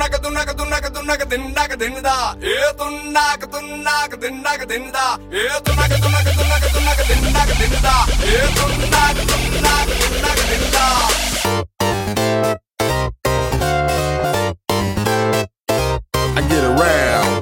get around.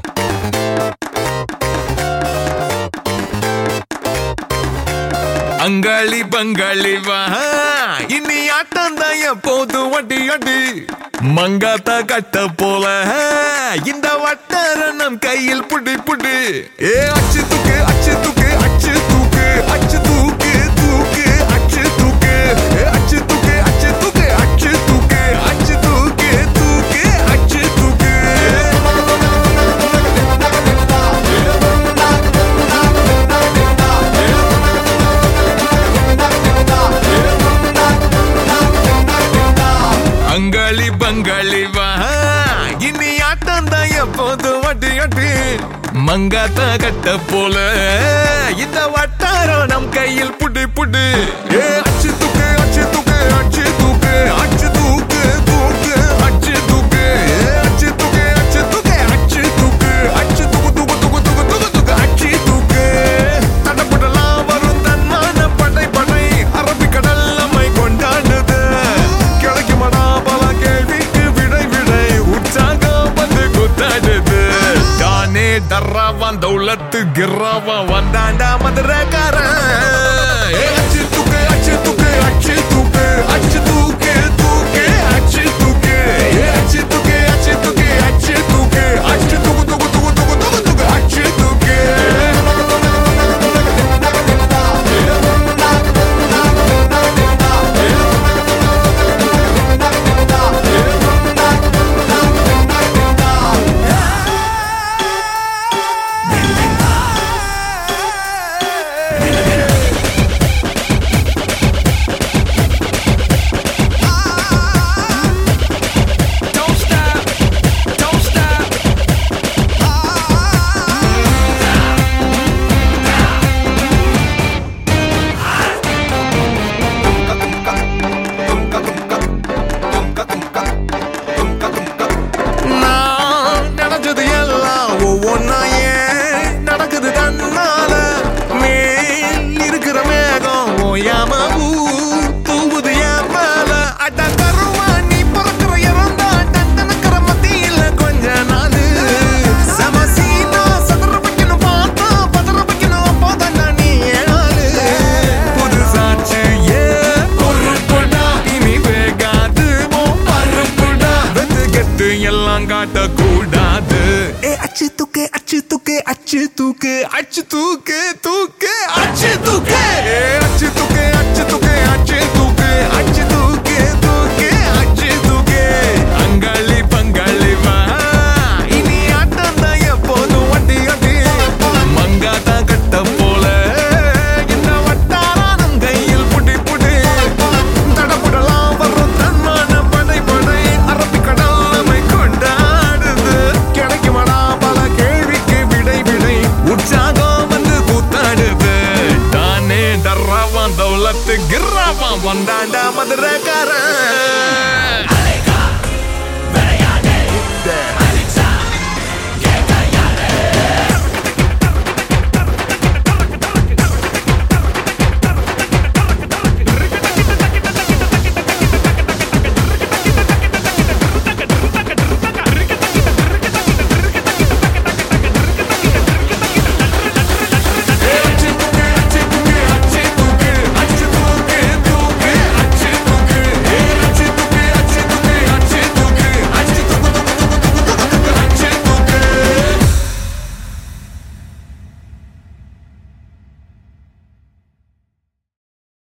அங்காளி பங்காளி வா இனி ஆட்டம் தான் எப்போது வட்டி அடி மங்காத்தா கட்ட போல இந்த வட்டாரணம் கையில் புடி புடி ஏ அச்சு தூக்கு அச்சு தூக்கு அச்சு தூக்கு அச்சு தூக்கு தூக்கு அச்சு தூக்கு அச்சு தூக்கு அச்சு தூக்கு அச்சு தூக்கு அச்சு தூக்கு தூக்கு அச்சு தூக்கு அங்காளி பங்காளி வா இனி ஆட்டம் தான் எப்போது வட்டி அட்டி மங்காத்தா கட்ட போல இந்த வட்டாரம் நம் கையில் புடி புடி ஏ அச்சு தூக்கு அச்சு தூக்கு அச்சு தூக்கு அச்சு தூக்கு தூக்கு அச்சு தூக்கு அச்சு தூக்கு அச்சு தூக்கு அச்சு தூக்கு அச்சு தூக்கு தூக்கு தூக்கு தூக்கு தூக்கு தூக்கு அச்சு தூக்கு தடப்படலாம் வரும் தன்மான படை படை அரபிக்கடல் நம்மை கொண்டாடுது கிடைக்குமடா பல கேள்விக்கு விடை விடை உற்சாகம் வந்து குத்தாடுது தானே டர்ராவான் தௌலத்து கிர்ராவா வந்தாண்டா மதுரக்காரன் அச்சு தூக்கு அச்சு தூக்கு அச்சு தூக்கு அச்சு தூக்கு தூக்கு அச்சு தூக்கு அச்சு தூக்கு அச்சு தூக்கு அச்சு தூக்கு அச்சு தூக்கு தூக்கு தூக்கு தூக்கு தூக்கு தூக்கு அச்சு தூக்கு கூடாது அச்சு தூக்கு அச்சு தூக்கு அச்சு தூக்கு அச்சு தூக்கு தூக்கு அச்சு தூக்கு அச்சு தூக்கு அச்சு தூக்கு அச்சு தூக்கு அச்சு தூக்கு தூக்கு அச்சு தூக்கு அங்காளி பங்காளி வா இனி ஆட்டம் தான் எப்போதும் வட்டி அடி மங்காத்தா கட்ட போல இந்த வட்டாரம் கையில் புடி புடி தடப்படலாம் வரும் தன்மான படை படை அரபிக்கடல் நம்மை கொண்டாடுது கிடைக்குமடா பல கேள்விக்கு விடை விடை உற்சாகம் வந்து கூத்தாடுது தானே டர்ராவான் தௌலத்து கிர்ராவான் வந்தாண்டா மதுரை